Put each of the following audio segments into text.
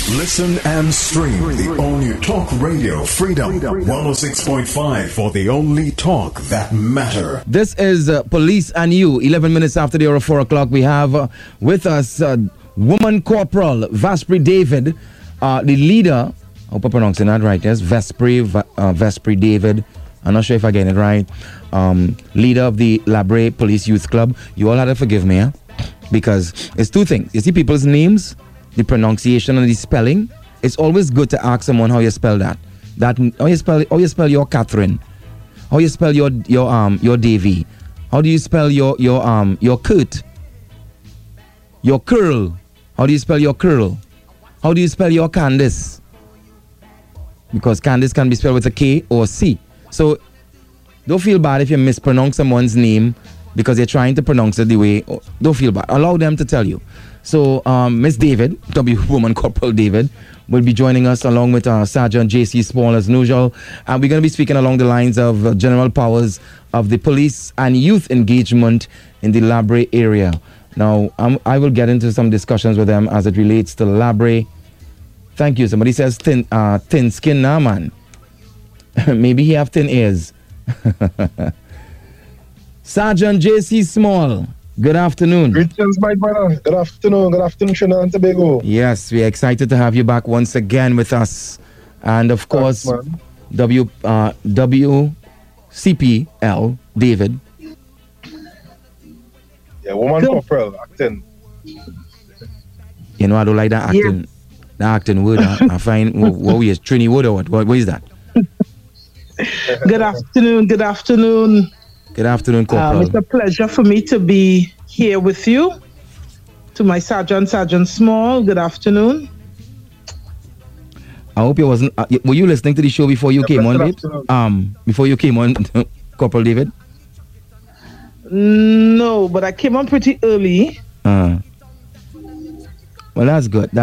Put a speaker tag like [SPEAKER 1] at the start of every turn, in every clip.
[SPEAKER 1] Listen and stream the all-new Talk Radio Freedom 106.5 for the only talk that matter.
[SPEAKER 2] This is Police and You. 11 minutes after the hour of 4 o'clock, we have with us Woman Corporal Vespri David, the leader. I hope I'm pronouncing that right. Yes, Vespri David. I'm not sure if I get it right. Leader of the Labre Police Youth Club. You all had to forgive me, huh? Because it's two things. You see people's names, the pronunciation and the spelling. It's always good to ask someone how you spell that. How you spell your Catherine? How you spell your Davy? How do you spell your Kurt? Your curl? How do you spell your curl? How do you spell your Candice? Because Candice can be spelled with a K or a C. So don't feel bad if you mispronounce someone's name because they're trying to pronounce it the way. Don't feel bad. Allow them to tell you. So Miss David, Woman Corporal David, will be joining us along with Sergeant J.C. Small as usual. And we're going to be speaking along the lines of general powers of the police and youth engagement in the Labre area. Now, I will get into some discussions with them as it relates to Labre. Thank you. Somebody says thin skin now, man. Maybe he have thin ears. Sergeant J.C. Small, good afternoon.
[SPEAKER 3] Greetings, my brother. Good afternoon, Trinidad and Tobago.
[SPEAKER 2] Yes, we're excited to have you back once again with us. And of course, WCPL, David.
[SPEAKER 3] Yeah, Woman Corporal, acting.
[SPEAKER 2] You know, I don't like that acting. Yeah. The acting word. I find, what is Trini word or what? What is that?
[SPEAKER 4] Good afternoon.
[SPEAKER 2] Good afternoon, Corporal.
[SPEAKER 4] It's a pleasure for me to be here with you. To my Sergeant Small, good afternoon.
[SPEAKER 2] I hope you wasn't. Were you listening to the show before you came on, David? Before you came on, Corporal David?
[SPEAKER 4] No, but I came on pretty early.
[SPEAKER 2] Well, that's good.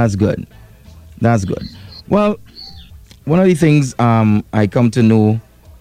[SPEAKER 2] Well, one of the things I come to know,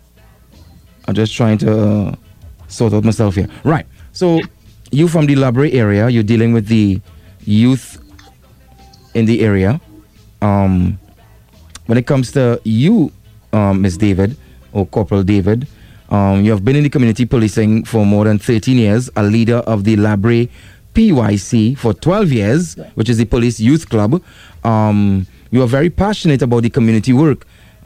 [SPEAKER 2] I'm just trying to sort out myself here. Right. So you from the Labre area, you're dealing with the youth in the area. When it comes to you, Miss David, or Corporal David, you have been in the community policing for more than 13 years, a leader of the Labre PYC for 12 years, which is the Police Youth Club. You are very passionate about the community work.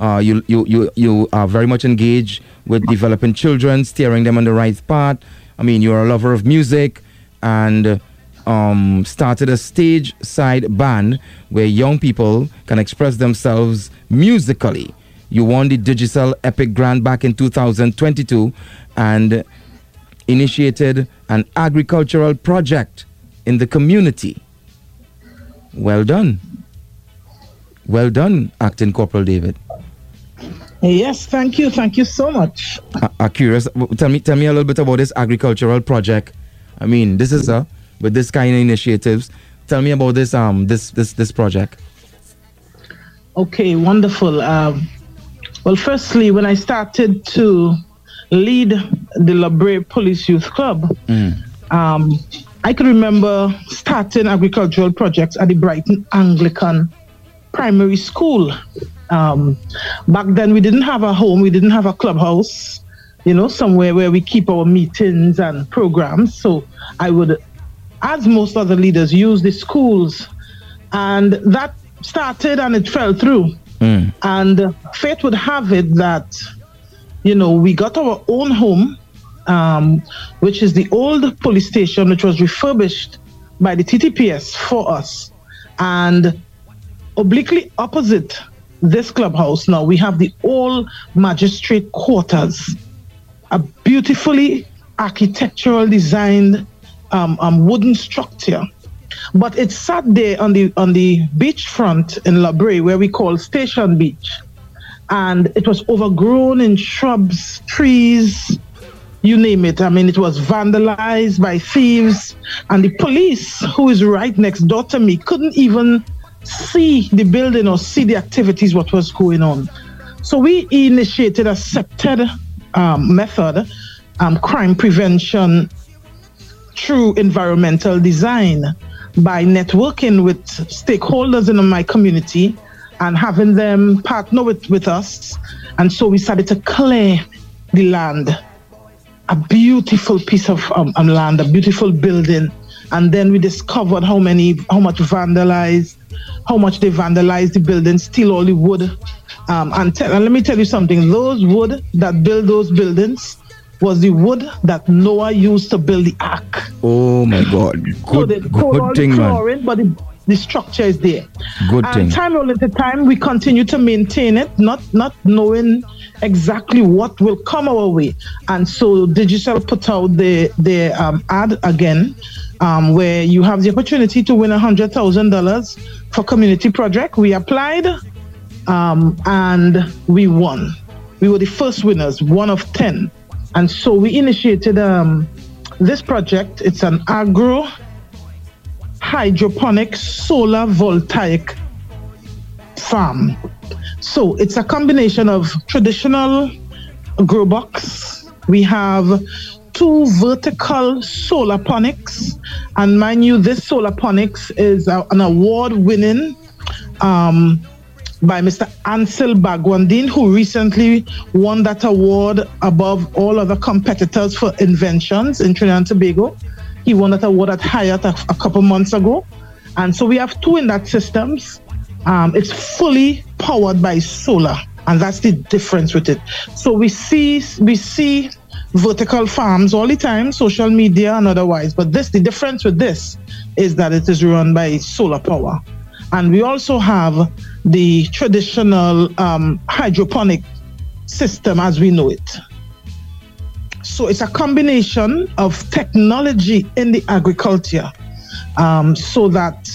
[SPEAKER 2] You are very much engaged with developing children, steering them on the right path. I mean, you're a lover of music and started a stage side band where young people can express themselves musically. You won the Digital Epic Grant back in 2022 and initiated an agricultural project in the community. Well done. Well done, Acting Corporal David.
[SPEAKER 4] Yes, thank you so much.
[SPEAKER 2] I'm curious. Tell me a little bit about this agricultural project. I mean, this is with this kind of initiatives. Tell me about this this project.
[SPEAKER 4] Okay, wonderful. Well, firstly, when I started to lead the Labre Police Youth Club, I can remember starting agricultural projects at the Brighton Anglican Primary School. Back then, we didn't have a home, we didn't have a clubhouse, somewhere where we keep our meetings and programs. So I would, as most other leaders, use the schools. And that started and it fell through. And fate would have it that, we got our own home, which is the old police station, which was refurbished by the TTPS for us. And obliquely opposite this clubhouse now, we have the old magistrate quarters, a beautifully architectural designed wooden structure. But it sat there on the beachfront in Labre, where we call Station Beach. And it was overgrown in shrubs, trees, you name it. I mean, it was vandalized by thieves. And the police, who is right next door to me, couldn't even see the building or see the activities, what was going on. So we initiated a accepted method, crime prevention through environmental design. by networking with stakeholders in my community and having them partner with us. And so we started to clear the land, a beautiful piece of land, a beautiful building. And then we discovered how much they vandalized the building, steal all the wood. And let me tell you something, those wood that build those buildings was the wood that Noah used to build the ark.
[SPEAKER 2] Oh my God. Good thing, man.
[SPEAKER 4] But the structure is there.
[SPEAKER 2] Good thing.
[SPEAKER 4] Time rolling to time, we continue to maintain it, not knowing exactly what will come our way. And so Digicel put out the ad again, where you have the opportunity to win $100,000 for community project. We applied, and we won. We were the first winners, one of 10. And so we initiated this project. It's an agro hydroponic solar voltaic farm. So it's a combination of traditional grow box. We have 2 vertical solarponics, and mind you, this solarponics is an award-winning by Mr. Ansel Bagwandin, who recently won that award above all other competitors for inventions in Trinidad and Tobago. He won that award at Hyatt a couple months ago. And so we have 2 in that systems. It's fully powered by solar, and that's the difference with it. So we see vertical farms all the time, social media and otherwise, but the difference with this is that it is run by solar power. And we also have the traditional hydroponic system as we know it. So it's a combination of technology in the agriculture, so that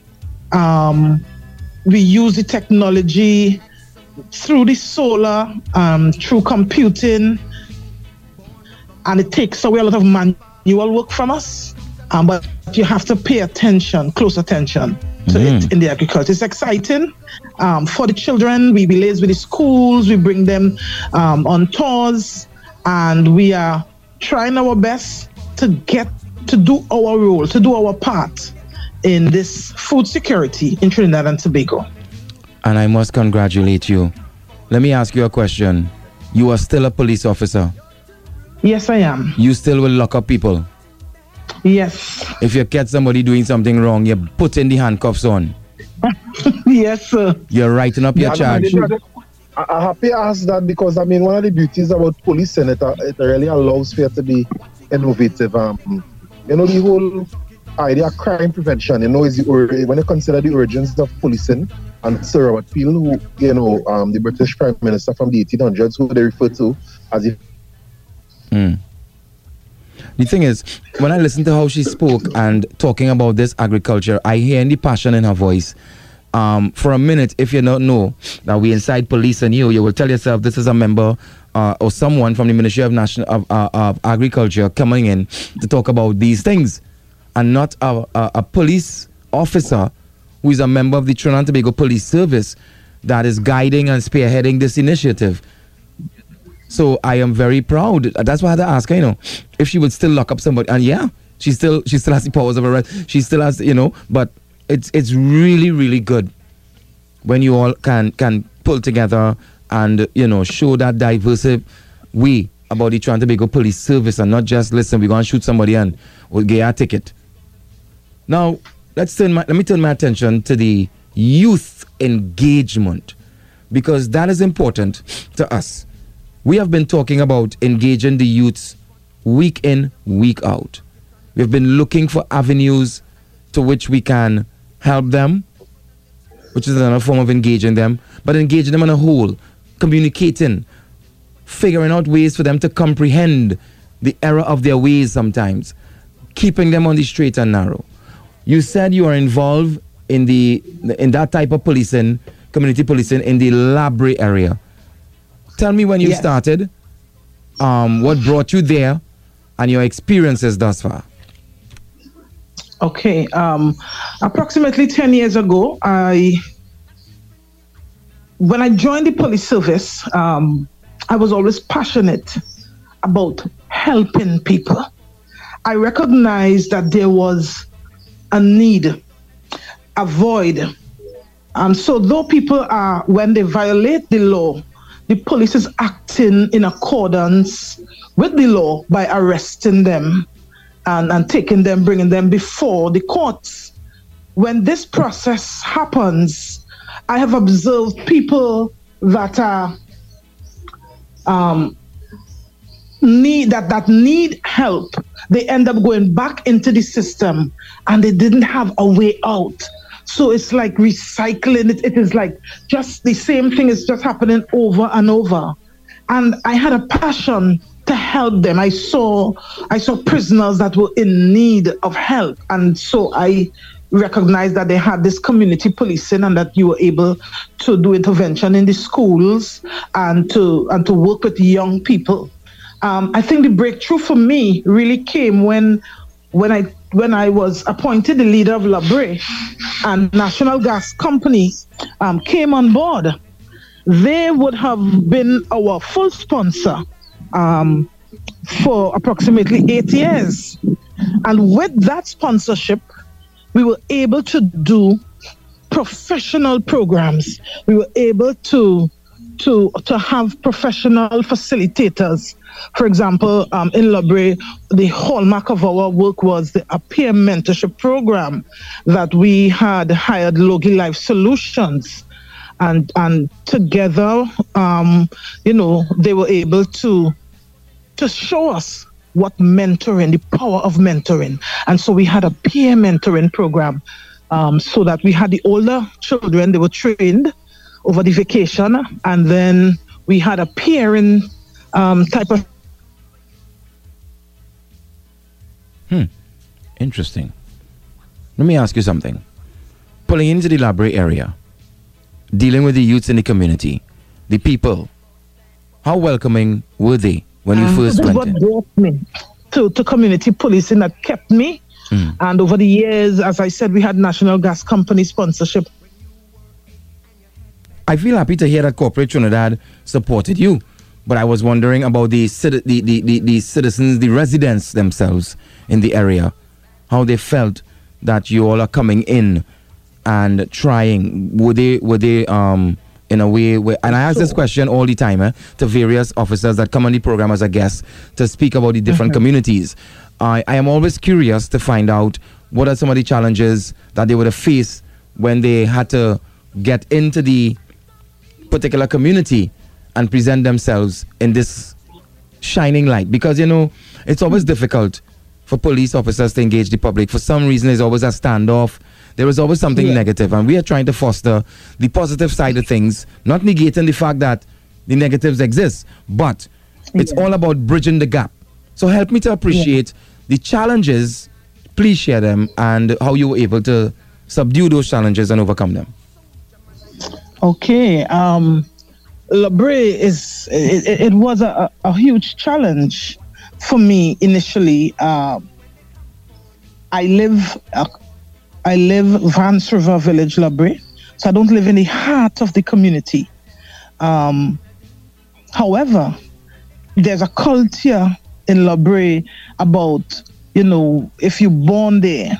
[SPEAKER 4] we use the technology through the solar, through computing, and it takes away a lot of manual work from us, but you have to pay close attention to it in the agriculture. It's exciting for the children. We liaise with the schools, we bring them on tours, and we are trying our best to do our role, to do our part in this food security in Trinidad and Tobago.
[SPEAKER 2] And I must congratulate you. Let me ask you a question. You are still a police officer?
[SPEAKER 4] Yes, I am.
[SPEAKER 2] You still will lock up people?
[SPEAKER 4] Yes.
[SPEAKER 2] If you catch somebody doing something wrong, you put in the handcuffs on?
[SPEAKER 4] Yes, sir.
[SPEAKER 2] You're writing up your charge?
[SPEAKER 3] I'm happy to ask that because, I mean, one of the beauties about policing, it really allows for you to be innovative. You know, the whole idea of crime prevention, is when you consider the origins of policing, and Sir Robert Peel, who, the British Prime Minister from the 1800s, who they refer to as the...
[SPEAKER 2] The thing is, when I listen to how she spoke and talking about this agriculture, I hear the passion in her voice. For a minute, if you don't know that we inside police and you will tell yourself this is a member or someone from the Ministry of Agriculture coming in to talk about these things, and not a police officer who is a member of the Trinidad and Tobago Police Service that is guiding and spearheading this initiative. So I am very proud. That's why I had to ask her, if she would still lock up somebody. And yeah, she still has the powers of arrest. She still has, but it's really, really good when you all can pull together and, show that diverse way about the Trinidad and Tobago Police Service, and not just, listen, we're going to shoot somebody and we'll get a ticket. Now, let me turn my attention to the youth engagement, because that is important to us. We have been talking about engaging the youths week in, week out. We've been looking for avenues to which we can help them, which is another form of engaging them, but engaging them on a whole, communicating, figuring out ways for them to comprehend the error of their ways sometimes, keeping them on the straight and narrow. You said you are involved in that type of policing, community policing in the Labre area. Tell me when you started, what brought you there, and your experiences thus far.
[SPEAKER 4] Okay, approximately 10 years ago, when I joined the police service, I was always passionate about helping people. I recognized that there was a need, avoid. So though people are, when they violate the law, the police is acting in accordance with the law by arresting them and taking them, bringing them before the courts. When this process happens, I have observed people that are need help. They end up going back into the system and they didn't have a way out. So it's like recycling. It is like just the same thing is just happening over and over. And I had a passion to help them. I saw prisoners that were in need of help. And so I recognized that they had this community policing and that you were able to do intervention in the schools and to work with young people. I think the breakthrough for me really came when I was appointed the leader of La Brea and National Gas Company came on board. They would have been our full sponsor for approximately 8 years. And with that sponsorship, we were able to do professional programs. We were able to have professional facilitators. For example, in La Brea, the hallmark of our work was a peer mentorship program that we had hired Logie Life Solutions. And together, they were able to show us what mentoring, the power of mentoring. And so we had a peer mentoring program so that we had the older children, they were trained over the vacation, and then we had a peering type of...
[SPEAKER 2] Interesting. Let me ask you something. Pulling into the La Brea area, dealing with the youths in the community, the people, how welcoming were they when you first went in?
[SPEAKER 4] That's what brought me to community policing, that kept me. And over the years, as I said, we had National Gas Company sponsorship.
[SPEAKER 2] I feel happy to hear that Corporate Trinidad supported you, but I was wondering about the citizens, the residents themselves in the area, how they felt that you all are coming in and trying. Were they in a way where, and I ask this question all the time to various officers that come on the program as a guest to speak about the different communities. I am always curious to find out what are some of the challenges that they would have faced when they had to get into the particular community and present themselves in this shining light, because it's always difficult for police officers to engage the public. For some reason, there's always a standoff. There is always something negative, and we are trying to foster the positive side of things, not negating the fact that the negatives exist, but it's all about bridging the gap. So help me to appreciate the challenges, please share them, and how you were able to subdue those challenges and overcome them.
[SPEAKER 4] Okay. La Brea it was a huge challenge for me initially. I live Vance River Village, La Brea, so I don't live in the heart of the community. However, there's a culture in La Brea about, if you're born there,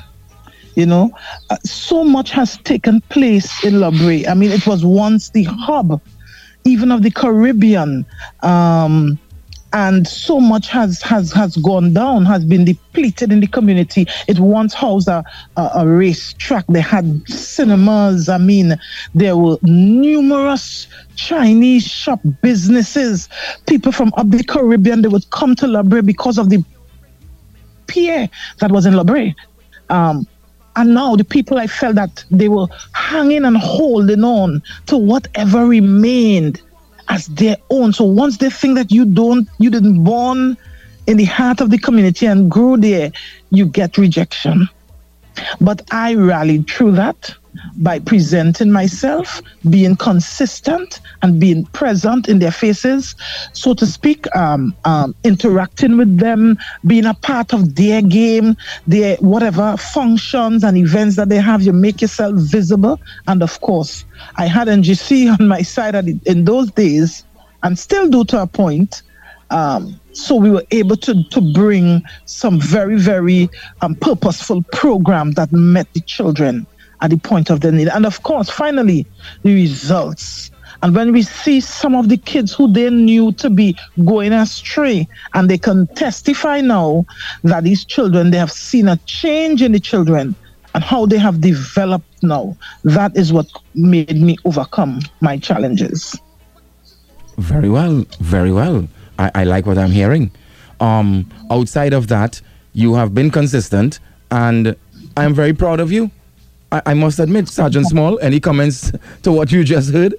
[SPEAKER 4] so much has taken place in La Brea. I mean, it was once the hub, even of the Caribbean, and so much has gone down, has been depleted in the community. It once housed a racetrack. They had cinemas. I mean, there were numerous Chinese shop businesses. People from up the Caribbean, they would come to La Brea because of the pier that was in La Brea. And now the people, I felt that they were hanging and holding on to whatever remained as their own. So once they think that you didn't born in the heart of the community and grew there, you get rejection. But I rallied through that by presenting myself, being consistent and being present in their faces, so to speak, interacting with them, being a part of their game, their whatever functions and events that they have. You make yourself visible. And of course, I had NGC on my side in those days, and still do to a point, So we were able to bring some very, very purposeful program that met the children at the point of their need. And of course, finally, the results. And when we see some of the kids who they knew to be going astray, and they can testify now that these children, they have seen a change in the children and how they have developed now. That is what made me overcome my challenges.
[SPEAKER 2] Very well, very well. I like what I'm hearing. Outside of that, you have been consistent, and I'm very proud of you. I must admit, Sergeant Small, any comments to what you just heard?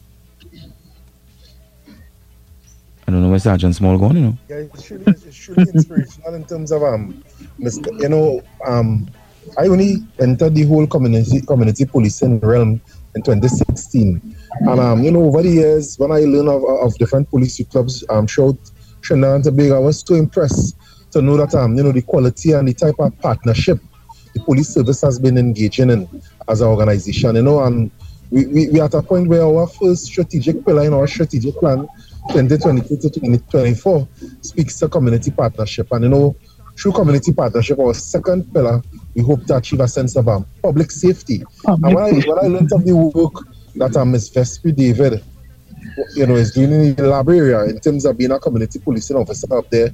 [SPEAKER 2] I don't know where Sergeant Small going,
[SPEAKER 3] Yeah, it's truly inspirational in terms of I only entered the whole community policing realm in 2016, and over the years when I learned of different police clubs throughout Trinidad and Tobago, I was so impressed to know that the quality and the type of partnership the police service has been engaging in as an organization, and we at a point where our first strategic pillar in our strategic plan 2022 to 2024 speaks to community partnership, and through community partnership, our second pillar, we hope to achieve a sense of public safety. And when I learned of the work that Ms. Vespri David is doing in the Labre area in terms of being a community policing officer up there,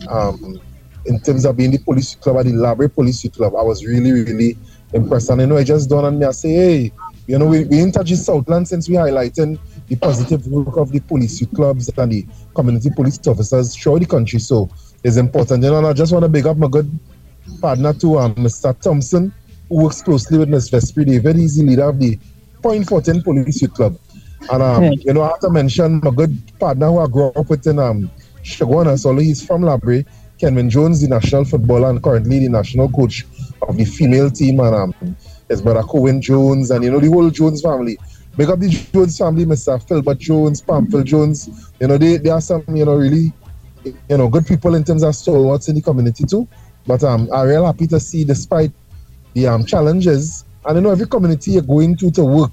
[SPEAKER 3] in terms of being the police club at the Labre Police Club, I was really, really impressed. And it just dawned on me, I say, hey, we in touch with Southland since we highlighting the positive work of the police clubs and the community police officers throughout the country. So it's important. And I just want to big up my good partner too, Mr. Thompson, who works closely with Ms. Vespri David. He's the leader of the Point Fortin Police Youth Club. And I have to mention my good partner who I grew up with in Shagwana, so he's from Labre, Kenvin Jones, the national footballer and currently the national coach of the female team, and his brother Cohen Jones, and the whole Jones family. Big up the Jones family, Mr. Philbert Jones, Pamphil Jones. They are some really good people in terms of stalwarts in the community too. But I'm real happy to see, despite the challenges, and every community you're going to work,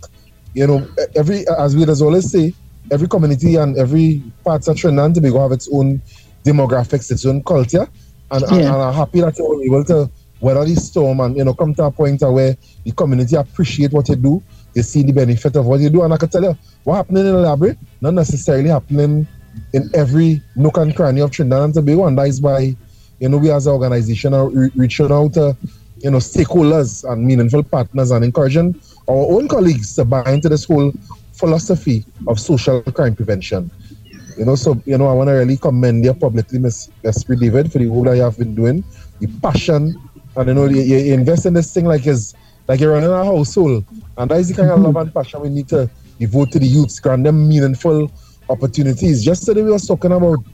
[SPEAKER 3] as we always say, every community and every part of Trinidad and Tobago have its own demographics, its own culture, and I'm happy that you're able to weather the storm and come to a point where the community appreciate what you do, they see the benefit of what you do. And I can tell you, what happening in Labre, not necessarily happening in every nook and cranny of Trinidad and Tobago, and that is why we as an organization are reaching out to stakeholders and meaningful partners and encouraging our own colleagues to buy into this whole philosophy of social crime prevention. I want to really commend you publicly, Ms. Vespri David, for the work that you have been doing, the passion, and you invest in this thing like you're running a household, and that is the kind of love and passion we need to devote to the youths, grant them meaningful opportunities. Yesterday we were talking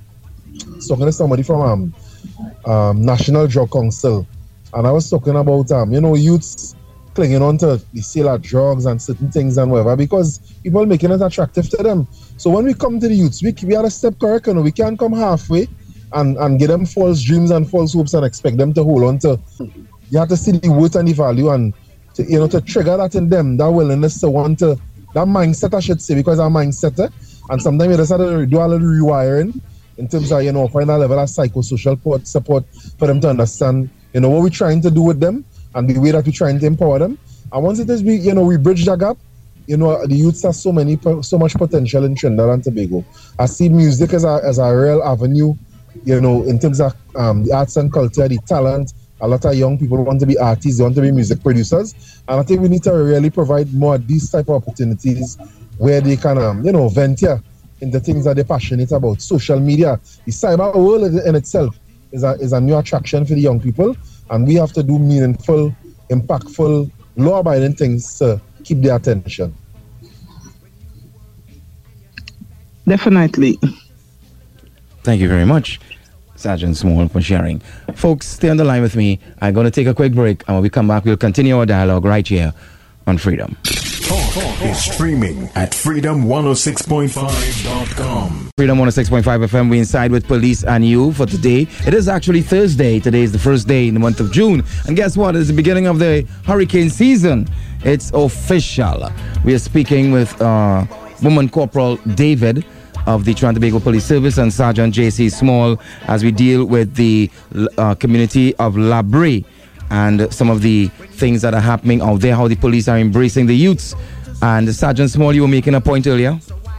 [SPEAKER 3] to somebody from National Drug Council, and I was talking about youths clinging on to the sale of drugs and certain things and whatever because people making it attractive to them. So when we come to the youths, we have to step correct, we can't come halfway and give them false dreams and false hopes and expect them to hold on to. You have to see the worth and the value, and to trigger that in them, that willingness to want to, that mindset I should say, because I'm a mindsetter, and sometimes you just have to do a little rewiring in terms of find a level of psychosocial support for them to understand what we're trying to do with them and the way that we're trying to empower them. And once it is we bridge that gap, the youths have so much potential in Trinidad and Tobago. I see music as a real avenue, in terms of the arts and culture, the talent. A lot of young people want to be artists, they want to be music producers, and I think we need to really provide more of these type of opportunities where they can venture into things that they're passionate about. Social media, the cyber world in itself is a new attraction for the young people, and we have to do meaningful, impactful, law-abiding things to keep their attention.
[SPEAKER 4] Definitely.
[SPEAKER 2] Thank you very much, Sergeant Small, for sharing. Folks, stay on the line with me. I'm going to take a quick break, and when we come back, we'll continue our dialogue right here on Freedom.
[SPEAKER 1] Talk is streaming at freedom106.5.com.
[SPEAKER 2] Freedom 106.5 FM. We inside with Police and You for today. It is actually Thursday. Today is the first day in the month of June. And guess what? It's the beginning of the hurricane season. It's official. We are speaking with Woman Corporal David, of the Trinidad and Tobago Police Service, and Sergeant J.C. Small, as we deal with the community of La Brea and some of the things that are happening out there, how the police are embracing the youths. And Sergeant Small, you were making a point earlier.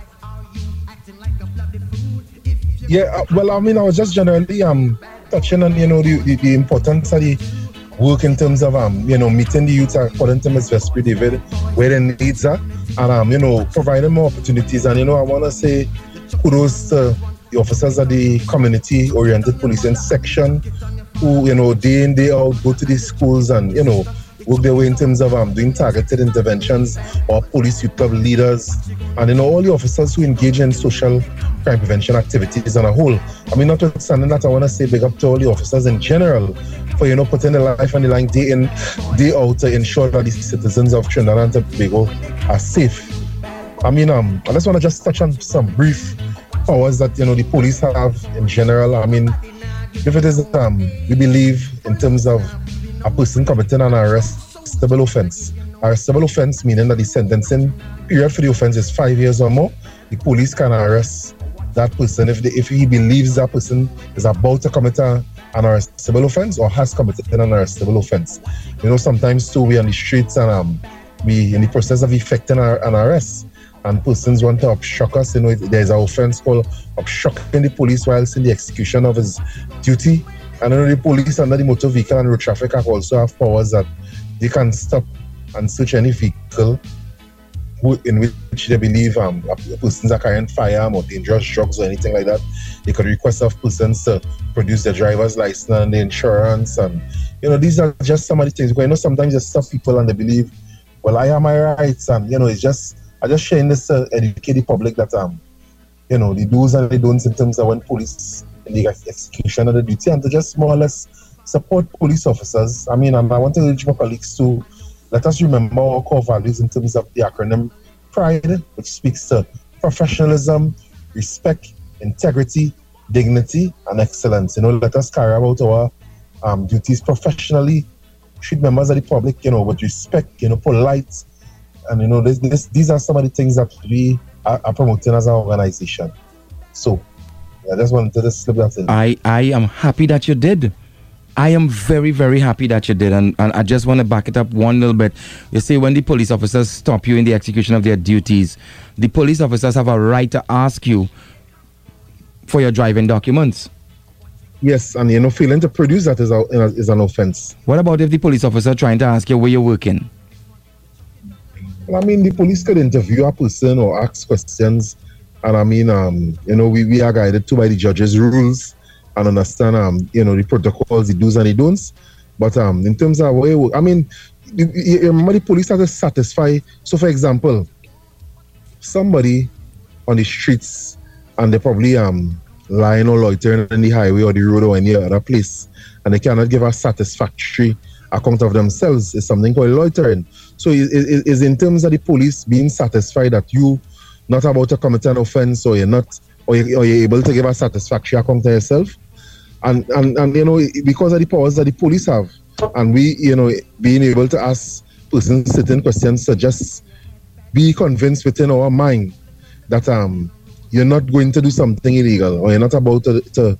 [SPEAKER 3] Yeah, well, I mean, I was just generally touching on, the importance of the work in terms of, meeting the youth according to Ms. Vespri David, where their needs are, and, providing more opportunities. And, I want to say kudos to the officers of the community-oriented policing section who, day in, day out, go to these schools and, work their way in terms of doing targeted interventions, or police youth club leaders, and all the officers who engage in social crime prevention activities on a whole. I mean, notwithstanding that, I want to say big up to all the officers in general for putting their life on the line day in, day out to ensure that the citizens of Trinidad and Tobago are safe. I mean, I just want to touch on some brief powers that the police have in general. I mean, if it is we believe in terms of a person committing an arrestable offense. Arrestable offense meaning that the sentencing period for the offense is 5 years or more. The police can arrest that person if he believes that person is about to commit an arrestable offense or has committed an arrestable offense. Sometimes too we on the streets and we in the process of effecting an arrest, and persons want to obstruct us. There's an offense called obstructing the police whilst in the execution of his duty. And the police under the Motor Vehicle and Road Traffic Act also have powers that they can stop and search any vehicle in which they believe persons are carrying firearm or dangerous drugs or anything like that. They could request of persons to produce their driver's license and the insurance, and these are just some of the things. Because sometimes you stop people and they believe, well, I have my rights, and I just sharing this to educate the public that the do's and the don'ts in terms of when police in the execution of the duty, and to just more or less support police officers. I mean, and I want to urge my colleagues to let us remember our core values in terms of the acronym PRIDE, which speaks to professionalism, respect, integrity, dignity, and excellence. Let us carry out our duties professionally, treat members of the public, with respect, polite, and these are some of the things that we are promoting as an organization. So I just wanted to slip that in.
[SPEAKER 2] I am happy that you did. I am very, very happy that you did. And I just want to back it up one little bit. You see, when the police officers stop you in the execution of their duties, the police officers have a right to ask you for your driving documents.
[SPEAKER 3] Yes, and failing to produce that is an offense.
[SPEAKER 2] What about if the police officer trying to ask you where you're working?
[SPEAKER 3] Well, I mean, the police could interview a person or ask questions. And I mean, we are guided to by the judge's rules and understand, the protocols, the do's and the don'ts. But in terms of where, I mean, you remember the police have to satisfy. So, for example, somebody on the streets and they're probably lying or loitering on the highway or the road or any other place, and they cannot give a satisfactory account of themselves, is something called loitering. So, is in terms of the police being satisfied that you not about to commit an offense, or you're able to give a satisfactory account to yourself, and because of the powers that the police have, and we being able to ask persons certain questions to just be convinced within our mind that you're not going to do something illegal, or you're not about to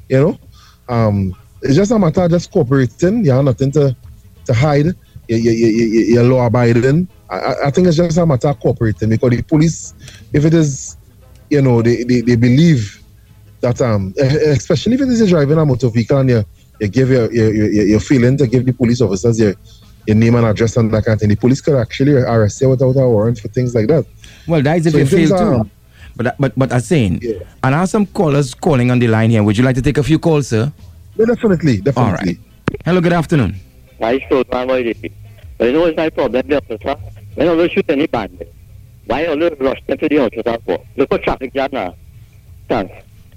[SPEAKER 3] it's just a matter of just cooperating. You have nothing to hide. You're law abiding. I think it's just a matter of cooperating, because the police, if it is, they believe that, especially if it is you're driving a motor vehicle and you give your feeling to give the police officers your name and address and that kind of thing, the police could actually arrest you without a warrant for things like that.
[SPEAKER 2] Well, that is if you fail too. But I'm saying, yeah. And I have some callers calling on the line here. Would you like to take a few calls, sir?
[SPEAKER 3] Yeah, definitely.
[SPEAKER 2] All right. Hello, good afternoon.
[SPEAKER 5] But it's my problem, officer. When I shoot anybody, why I rush them to the hospital for? Look at traffic jam now. Thanks.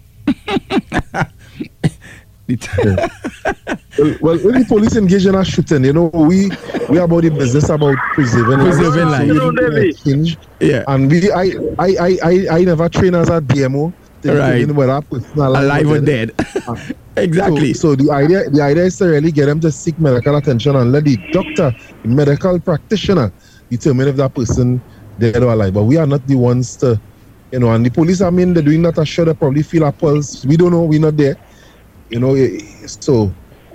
[SPEAKER 3] Well, when the police engage in a shooting, we about the business about preserving life.
[SPEAKER 2] Yeah.
[SPEAKER 3] And I never train as a DMO.
[SPEAKER 2] Right. Alive or dead. Exactly.
[SPEAKER 3] So the idea is to really get them to seek medical attention and let the doctor, the medical practitioner, determine if that person dead or alive. But we are not the ones to You know, and the police, I mean, they're doing that. I'm sure they probably feel our pulse. We don't know. We're not there. You know, so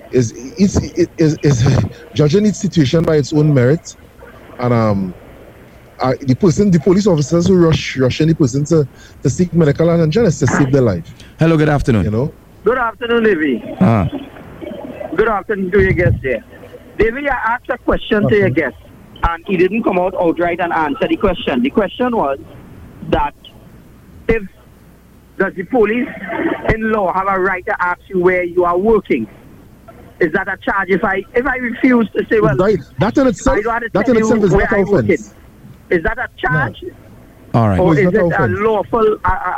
[SPEAKER 3] it's judging each situation by its own merit. And the police officers who rushing the person to seek medical attention is to save their life.
[SPEAKER 2] Hello, good afternoon.
[SPEAKER 3] You know.
[SPEAKER 6] Good afternoon, Davy. Good afternoon to your guest here. Davy, I asked a question to your guest, and he didn't come out outright and answer the question. The question was that does the police in law have a right to ask you where you are working? Is that a charge if I refuse to say, well,
[SPEAKER 3] that in itself,
[SPEAKER 6] I don't have to tell you where I'm working? Is that a charge?
[SPEAKER 3] No.
[SPEAKER 2] All right.
[SPEAKER 6] Or is it a lawful,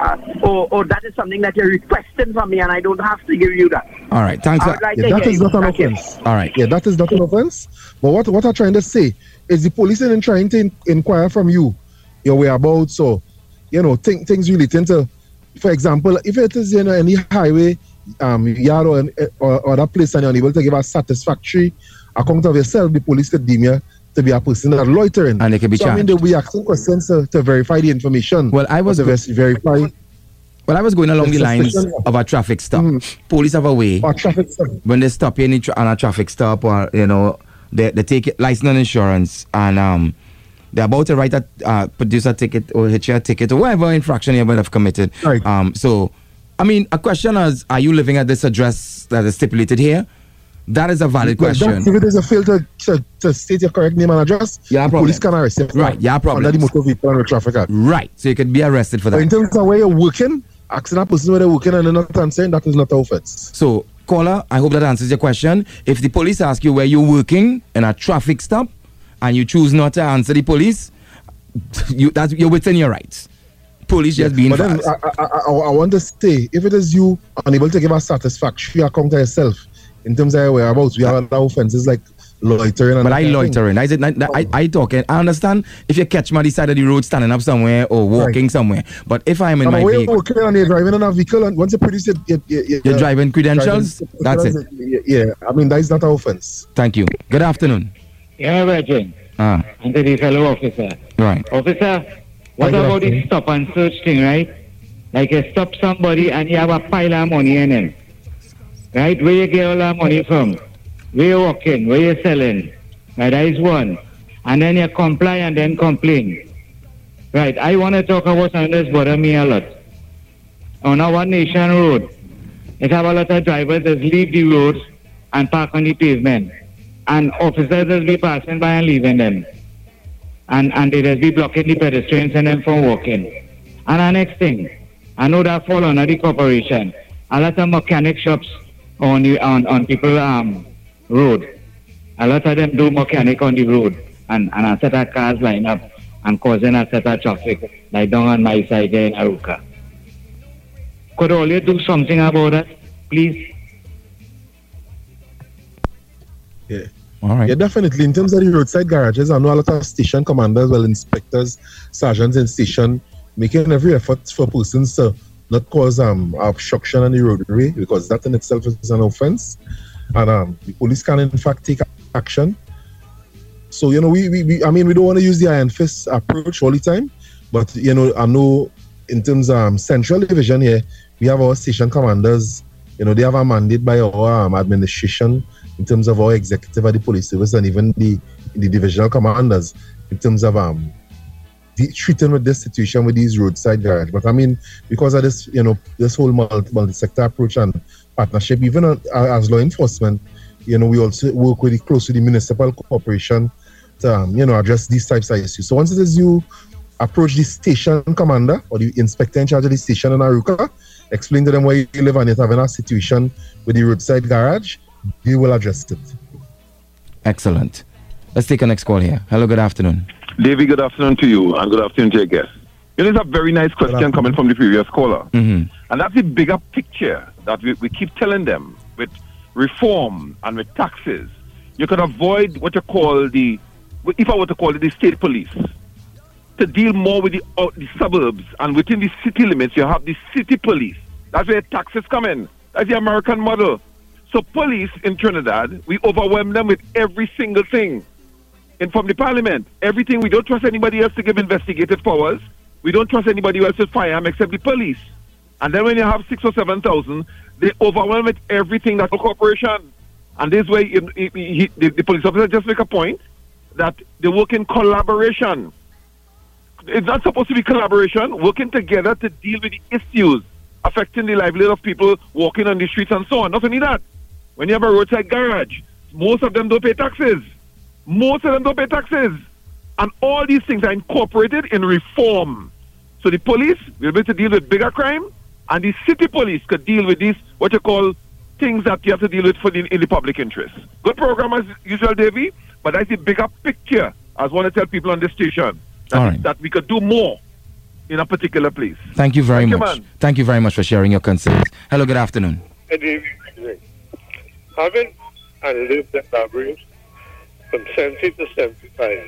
[SPEAKER 6] or that is something that you're requesting from me and I don't have to give you that?
[SPEAKER 2] All right, thanks.
[SPEAKER 3] That is not an offense.
[SPEAKER 2] All right.
[SPEAKER 3] Yeah, that is not an offense. But what I'm trying to say is the police isn't trying to inquire from you your whereabouts or, you know, things relating to, for example, if it is in any highway, yard or other place and you're unable to give a satisfactory account of yourself, the police could deem you to be a person that loitering.
[SPEAKER 2] And they can be charged.
[SPEAKER 3] I mean, they'll be asking questions to verify the information.
[SPEAKER 2] Well, I was
[SPEAKER 3] verify.
[SPEAKER 2] Well, I was going along the lines of a traffic stop. Police have a way.
[SPEAKER 3] A traffic stop.
[SPEAKER 2] When they stop you on a traffic stop, or you know, they take license and insurance, and they're about to write produce a ticket or hit you a ticket or whatever infraction you might have committed.
[SPEAKER 3] Right.
[SPEAKER 2] So, I mean, a question is: are you living at this address that is stipulated here? That is a valid question.
[SPEAKER 3] If it is a failure to state your correct name and address, the police can arrest you.
[SPEAKER 2] Right, yeah, problem.
[SPEAKER 3] Under the Motor Vehicle and Traffic Act.
[SPEAKER 2] Right, so you could be arrested for that.
[SPEAKER 3] But in terms of where you're working, asking a person where they're working and they're not answering, that is not an offense.
[SPEAKER 2] So, caller, I hope that answers your question. If the police ask you where you're working in a traffic stop and you choose not to answer the police, you're within your rights. Police just being fast.
[SPEAKER 3] But then I want to say, if it is you unable to give a satisfactory account to yourself, in terms of your whereabouts, we have other offenses like loitering.
[SPEAKER 2] But I loitering. I talking. I understand if you catch me on the side of the road standing up somewhere or walking somewhere. But if I'm in my vehicle,
[SPEAKER 3] you're working and you're driving in a vehicle, and once you produce
[SPEAKER 2] your driving credentials, that's it.
[SPEAKER 3] Yeah, I mean that is not an offense.
[SPEAKER 2] Thank you. Good afternoon.
[SPEAKER 7] Yeah, Virgin. And to the fellow officer.
[SPEAKER 2] Right.
[SPEAKER 7] Officer, what about the stop and search thing, right? Like you stop somebody and you have a pile of money in it. Right, where you get all that money from? Where you working? Where you selling? Right, that is one. And then you comply and then complain. Right, I want to talk about something that's bothering me a lot. On our Nation Road, it have a lot of drivers that leave the road and park on the pavement. And officers will be passing by and leaving them. And they will be blocking the pedestrians and them from walking. And the next thing, I know that fall under the corporation. A lot of mechanic shops on people road. A lot of them do mechanic on the road and a set of cars line up and causing a set of traffic like down on my side there in Aruka. Could all you do something about that, please?
[SPEAKER 3] Yeah.
[SPEAKER 2] All right.
[SPEAKER 3] Yeah, definitely. In terms of the roadside garages, I know a lot of station commanders, inspectors, sergeants in station, making every effort for persons to not cause obstruction on the roadway, because that in itself is an offense, and the police can in fact take action. So we don't want to use the iron fist approach all the time, but I know in terms of central division here, we have our station commanders. They have a mandate by our administration in terms of our executive of the police service and even the divisional commanders in terms of treating with this situation with these roadside garage. But I mean, because of this, this whole multi-sector approach and partnership, even as law enforcement, we also work close with the municipal corporation to, address these types of issues. So once it is you approach the station commander or the inspector in charge of the station in Aruka, explain to them where you live and you're having a situation with the roadside garage, they will address it.
[SPEAKER 2] Excellent. Let's take a next call here. Hello, good afternoon.
[SPEAKER 8] Davey, good afternoon to you, and good afternoon to your guest. It's a very nice question coming from the previous caller. Mm-hmm. And that's the bigger picture that we keep telling them. With reform and with taxes, you can avoid what you call if I were to call it the state police, to deal more with the suburbs, and within the city limits, you have the city police. That's where taxes come in. That's the American model. So police in Trinidad, we overwhelm them with every single thing. And from the parliament, everything, we don't trust anybody else to give investigative powers. we don't trust anybody else with firearm except the police. And then when you have 6,000 or 7,000, they overwhelm with everything that's a corporation. And this way, the police officer just make a point that they work in collaboration. It's not supposed to be collaboration, working together to deal with the issues affecting the livelihood of people walking on the streets and so on. Not only that, when you have a roadside garage, most of them don't pay taxes. Most of them don't pay taxes. And all these things are incorporated in reform. So the police will be able to deal with bigger crime, and the city police could deal with these, what you call, things that you have to deal with in the public interest. Good program as usual, Davey, but that's the bigger picture. I want to tell people on this station that we could do more in a particular place.
[SPEAKER 2] Thank you very much. Thank you very much for sharing your concerns. Hello, good afternoon.
[SPEAKER 9] Good evening. Having lived in Laborie from 70 to 75,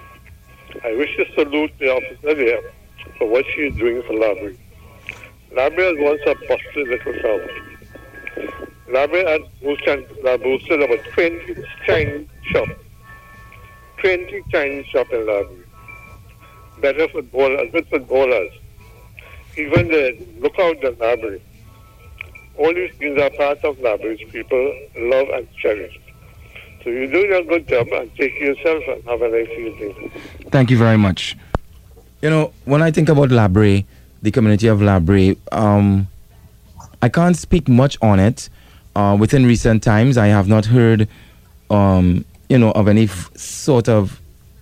[SPEAKER 9] I wish to salute the officer there for what she is doing for Laborie. Laborie was once a bustling little town. Laborie had boosted about 20 Chinese shops. 20 Chinese shops in Laborie. Better footballers, good footballers. Even the lookout in Laborie. All these things are part of Laborie's people love and cherish. So you're doing a good job, and take care of yourself and have a nice evening.
[SPEAKER 2] Thank you very much. You know, when I think about Laborie, the community of Laborie, I can't speak much on it. Within recent times, I have not heard, of any sort of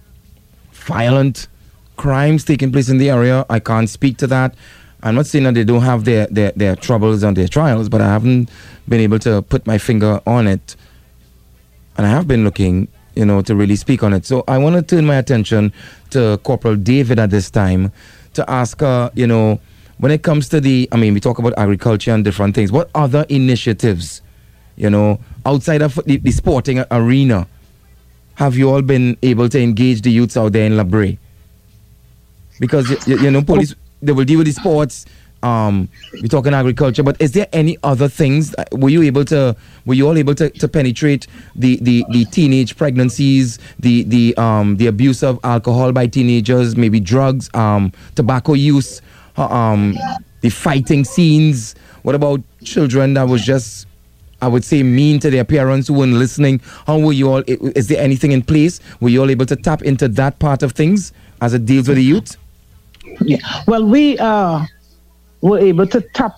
[SPEAKER 2] violent crimes taking place in the area. I can't speak to that. I'm not saying that they don't have their troubles and their trials, but I haven't been able to put my finger on it. And I have been looking, to really speak on it. So I want to turn my attention to Corporal David at this time to ask her, when it comes to we talk about agriculture and different things. What other initiatives, outside of the sporting arena, have you all been able to engage the youths out there in Laborie? Because, police, they will deal with the sports. We're talking agriculture, but is there any other things? Were you all able to penetrate the teenage pregnancies, the abuse of alcohol by teenagers, maybe drugs, tobacco use, the fighting scenes? What about children that was just, I would say, mean to their parents who weren't listening? How were you all? Is there anything in place? Were you all able to tap into that part of things as it deals with the youth?
[SPEAKER 4] Yeah. Well, we were able to tap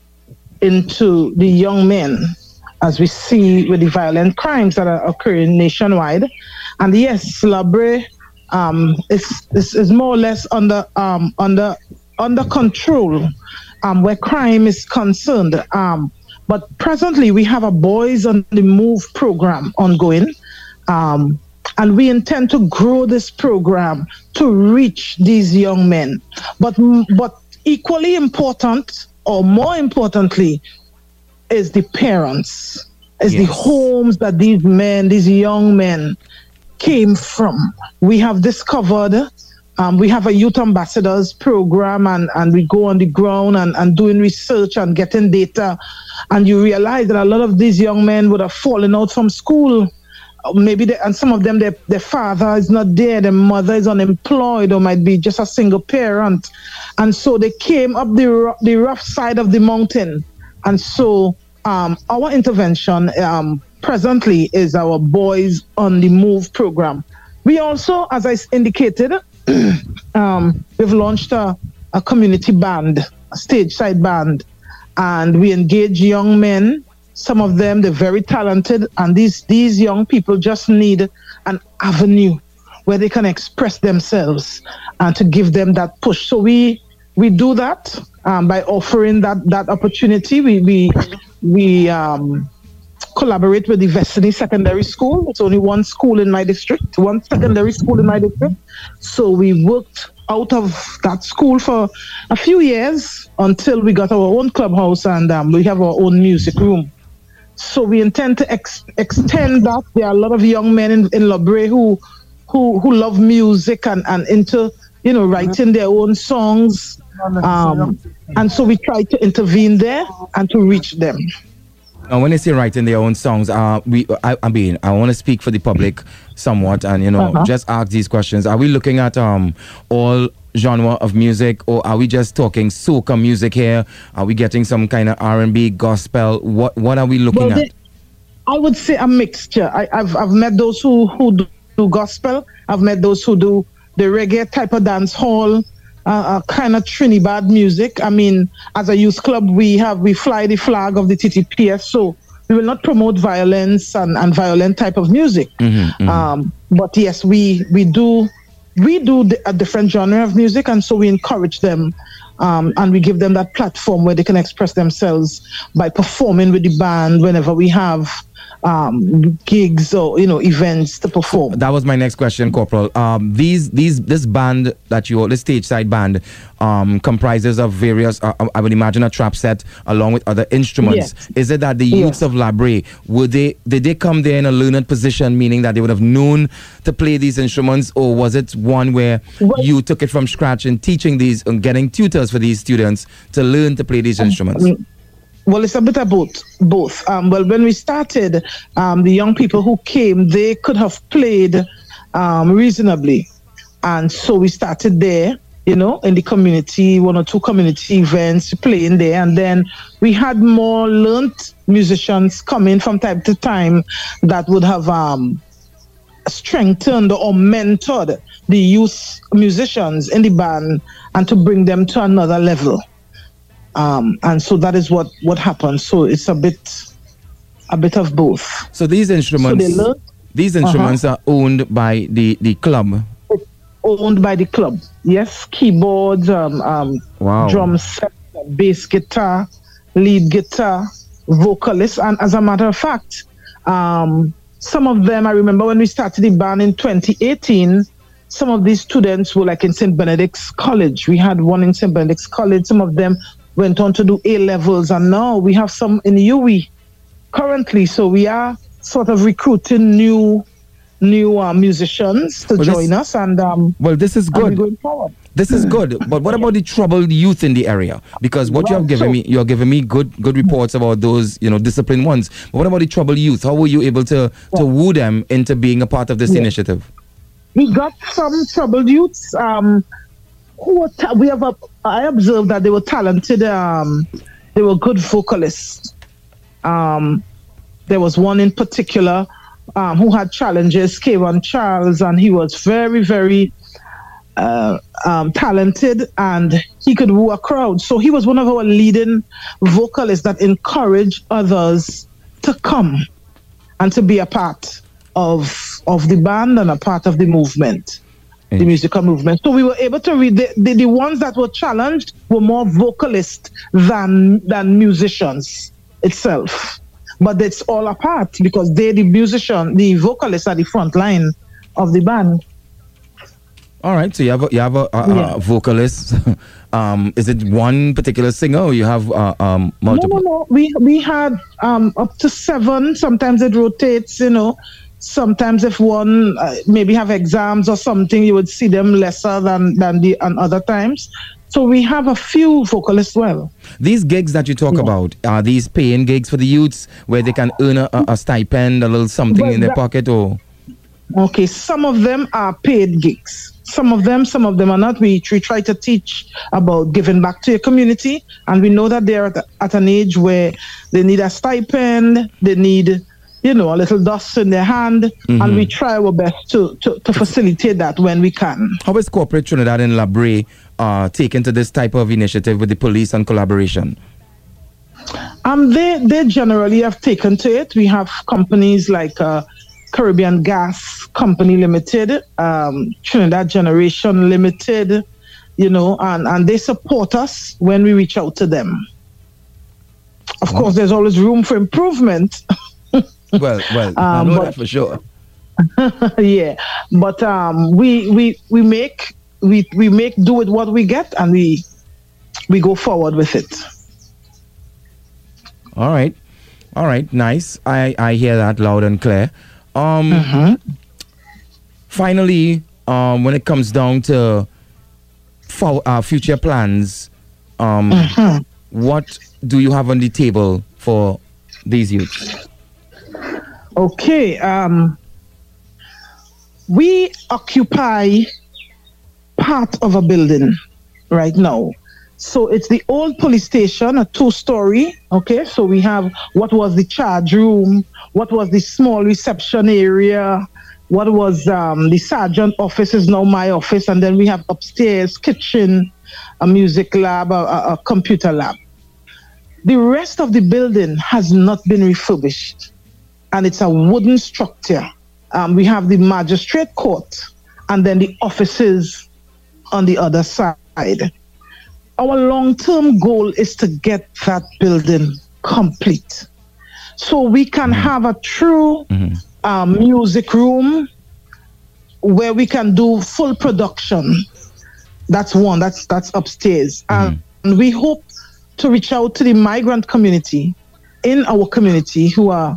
[SPEAKER 4] into the young men, as we see with the violent crimes that are occurring nationwide. And yes, Laborie is more or less under control where crime is concerned. But presently, we have a Boys on the Move program ongoing. And we intend to grow this program to reach these young men. But equally important, or more importantly, is the parents, the homes that these young men came from. We have discovered, we have a youth ambassadors program, and we go on the ground and doing research and getting data. And you realize that a lot of these young men would have fallen out from school. Maybe and some of them, their father is not there, their mother is unemployed, or might be just a single parent, and so they came up the rough side of the mountain. And so our intervention presently is our Boys on the Move program. We also, as I indicated, we've launched a community band, a stage side band, and we engage young men. Some of them, they're very talented, and these young people just need an avenue where they can express themselves and to give them that push. So we do that by offering that opportunity. We collaborate with the Vestany Secondary School. It's only one school in my district, one secondary school in my district. So we worked out of that school for a few years until we got our own clubhouse, and we have our own music room. So we intend to extend that. There are a lot of young men in Laborie who love music and into writing their own songs, and so we try to intervene there and to reach them.
[SPEAKER 2] Now, when they say writing their own songs, I want to speak for the public somewhat, and just ask these questions. Are we looking at all genre of music, or are we just talking soca music here? Are we getting some kind of R&B, gospel? What are we looking at?
[SPEAKER 4] I would say a mixture. I've met those who do gospel. I've met those who do the reggae type of dance hall, kind of Trinidad music. I mean, as a youth club, we fly the flag of the TTPS, so we will not promote violence and violent type of music. But yes, we do a different genre of music, and so we encourage them, and we give them that platform where they can express themselves by performing with the band whenever we have gigs or events to perform.
[SPEAKER 2] That was my next question, Corporal. This band that this stage side band comprises of various, I would imagine, a trap set along with other instruments. Yes. Is it that the youths of Labre, did they come there in a learned position, meaning that they would have known to play these instruments, or was it one where you took it from scratch and teaching these and getting tutors for these students to learn to play these instruments?
[SPEAKER 4] Well, it's a bit of both. Well, when we started, the young people who came, they could have played reasonably. And so we started there, in the community, 1 or 2 community events, playing there. And then we had more learned musicians coming from time to time that would have strengthened or mentored the youth musicians in the band and to bring them to another level. And so that is what happened. So it's a bit of both.
[SPEAKER 2] So these instruments are owned by the club.
[SPEAKER 4] It's owned by the club. Yes, keyboards, drum set, bass guitar, lead guitar, vocalist, and as a matter of fact, some of them, I remember when we started the band in 2018. Some of these students were like in St. Benedict's College. We had one in St. Benedict's College. Some of them went on to do A-levels, and now we have some in UWI currently. So we are sort of recruiting new musicians to join us, and
[SPEAKER 2] well, this is good.
[SPEAKER 4] Going forward.
[SPEAKER 2] This is good. But what about the troubled youth in the area? Because what you have given me, you're giving me good reports about those, disciplined ones. But what about the troubled youth? How were you able to woo them into being a part of this initiative?
[SPEAKER 4] We got some troubled youths. I observed that they were talented. They were good vocalists. There was one in particular who had challenges, Kevin Charles, and he was very, very talented, and he could woo a crowd. So he was one of our leading vocalists that encouraged others to come and to be a part of the band and a part of the movement. The musical movement. So we were able to read the ones that were challenged were more vocalists than musicians itself. But it's all a part because the vocalists are the front line of the band.
[SPEAKER 2] All right, so you have a vocalist. Is it one particular singer, or you have multiple?
[SPEAKER 4] No. We had up to 7. Sometimes it rotates, Sometimes if one maybe have exams or something, you would see them lesser than other times. So we have a few vocalists. Well,
[SPEAKER 2] these gigs that you talk about, are these paying gigs for the youths where they can earn a stipend, a little something in their pocket, or?
[SPEAKER 4] Okay, some of them are paid gigs. Some of them are not. We try to teach about giving back to your community, and we know that they're at an age where they need a stipend, they need a little dust in their hand, and we try our best to facilitate that when we can.
[SPEAKER 2] How is Corporate Trinidad and Labre taken to this type of initiative with the police and collaboration?
[SPEAKER 4] They generally have taken to it. We have companies like Caribbean Gas Company Limited, Trinidad Generation Limited, and they support us when we reach out to them. Of course, there's always room for improvement.
[SPEAKER 2] Well, I know that for sure.
[SPEAKER 4] Yeah, but we make do with what we get, and we go forward with it.
[SPEAKER 2] All right, nice. I hear that loud and clear. Finally, when it comes down to future plans, what do you have on the table for these youths?
[SPEAKER 4] Okay, we occupy part of a building right now. So it's the old police station, a 2-story. Okay, so we have what was the charge room, what was the small reception area, what was the sergeant office is now my office, and then we have upstairs kitchen, a music lab, a computer lab. The rest of the building has not been refurbished, and it's a wooden structure. We have the magistrate court and then the offices on the other side. Our long-term goal is to get that building complete so we can have a true music room where we can do full production. That's one, that's upstairs. And we hope to reach out to the migrant community in our community who are,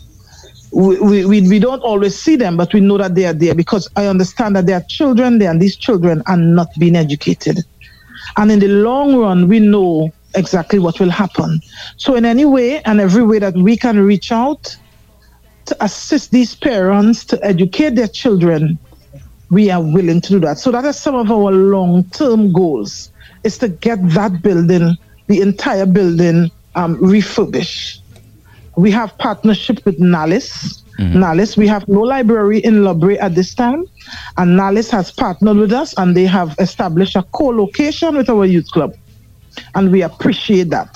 [SPEAKER 4] we don't always see them, but we know that they are there because I understand that there are children there and these children are not being educated. And in the long run, we know exactly what will happen. So in any way and every way that we can reach out to assist these parents to educate their children, we are willing to do that. So that is some of our long-term goals, is to get that building, the entire building, refurbished. We have partnership with NALIS. NALIS, we have no library in Loughborough at this time, and NALIS has partnered with us, and they have established a co-location with our youth club, and we appreciate that.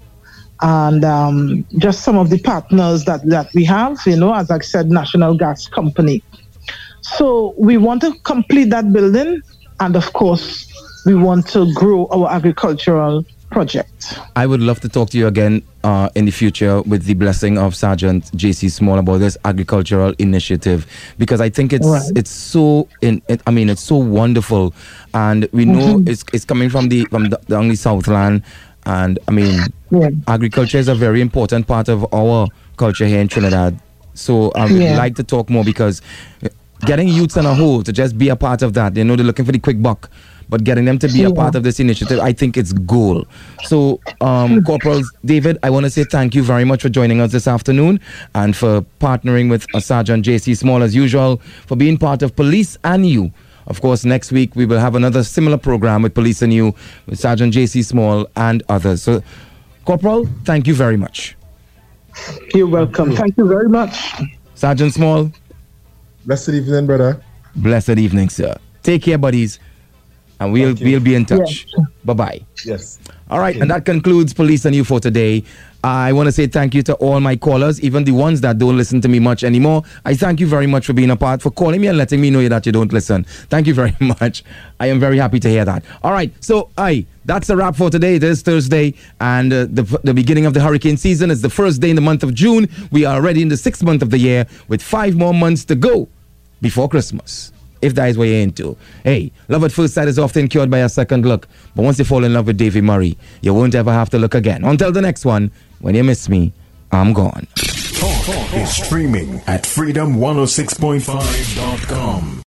[SPEAKER 4] And just some of the partners that we have, as I said, National Gas Company. So we want to complete that building, and of course, we want to grow our agricultural project.
[SPEAKER 2] I would love to talk to you again in the future with the blessing of Sergeant J.C. Small about this agricultural initiative, because I think it's so it's so wonderful, and we know it's coming from the only Southland, and agriculture is a very important part of our culture here in Trinidad. So I would like to talk more, because getting youths on a whole to just be a part of that, they're looking for the quick buck, but getting them to be a part of this initiative, I think it's goal. So, Corporal David, I want to say thank you very much for joining us this afternoon and for partnering with Sergeant J.C. Small as usual, for being part of Police and You. Of course, next week we will have another similar program with Police and You, with Sergeant J.C. Small and others. So, Corporal, thank you very much.
[SPEAKER 4] You're welcome. Thank you very much.
[SPEAKER 2] Sergeant Small.
[SPEAKER 3] Blessed evening, brother.
[SPEAKER 2] Blessed evening, sir. Take care, buddies. And we'll be in touch. Yes. Bye-bye.
[SPEAKER 3] Yes.
[SPEAKER 2] All right, and that concludes Police and You for today. I want to say thank you to all my callers, even the ones that don't listen to me much anymore. I thank you very much for being a part, for calling me and letting me know that you don't listen. Thank you very much. I am very happy to hear that. All right, so that's a wrap for today. It is Thursday, and the beginning of the hurricane season is the first day in the month of June. We are already in the 6th month of the year, with 5 more months to go before Christmas, if that is what you're into. Hey, love at first sight is often cured by a second look, but once you fall in love with Davy Murray, you won't ever have to look again. Until the next one, when you miss me, I'm gone.
[SPEAKER 1] Talk is streaming at freedom106.5.com.